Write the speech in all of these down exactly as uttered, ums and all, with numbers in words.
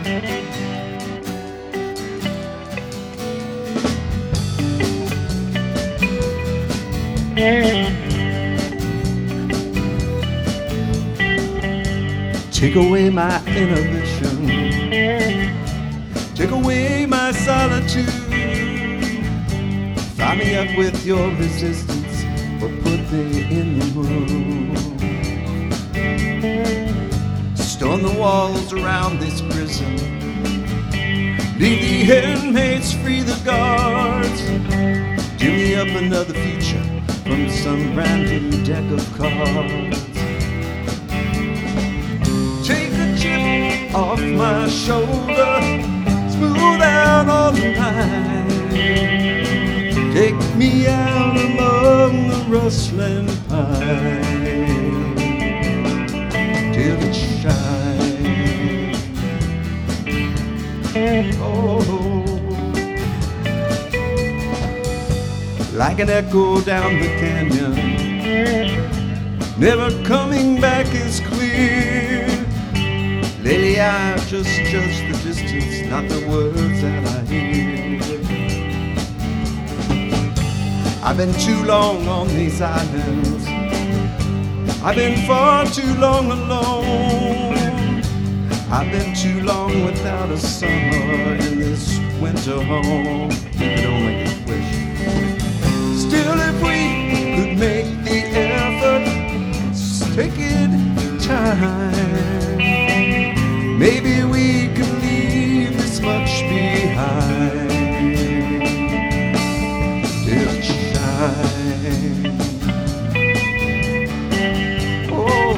Take away my inhibition, take away my solitude. Fire me up with your resistance, or put me in the mood. Stone the walls around this prison, leave the inmates, free the guards. Give me up another feature from some random deck of cards. Take a chip off my shoulder, smooth out all the line. Take me out among the rustling pine till it shines. Oh, like an echo down the canyon, never coming back as clear. Lately I've just judged the distance, not the words that I hear. I've been too long on these islands, I've been far too long alone. I've been too long without a summer in this winter home. You could only wish. Still, if we could make the effort, take it time, maybe we can leave this much behind till it shines. Oh,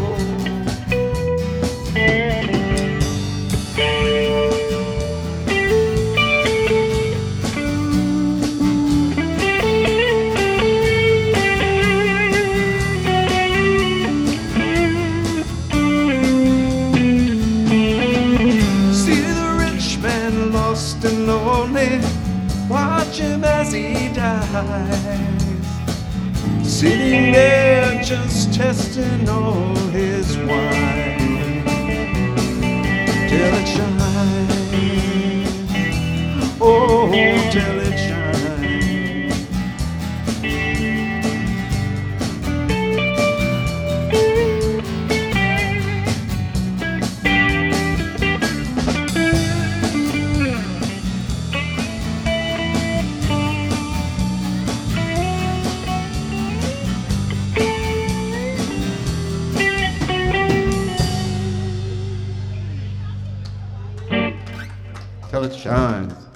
lost and lonely, watch him as he dies, sitting there just testing all his wine till it shines. Oh, till it shines. Till it shines.